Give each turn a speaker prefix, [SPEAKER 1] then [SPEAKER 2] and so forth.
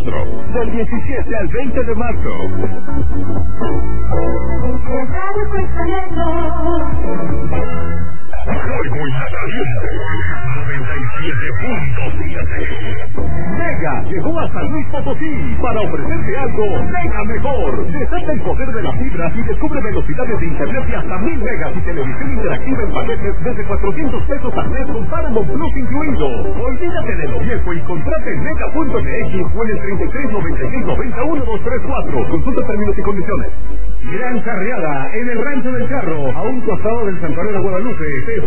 [SPEAKER 1] Centro, del 17 al 20 de marzo.
[SPEAKER 2] Muy buena caliente, 97.7.
[SPEAKER 1] Mega llegó a San Luis Potosí para ofrecerte algo mega mejor. Desata el poder de la fibra y descubre velocidades de internet de hasta 1000 megas y televisión interactiva en paquetes desde 400 pesos al mes con Paramount Plus incluido. Olvídate de lo viejo y contrate en mega.mx o en el 3396901234. Consulta términos y condiciones. Gran carreada en el Rancho del Carro, a un costado del Santuario de Guadalupe.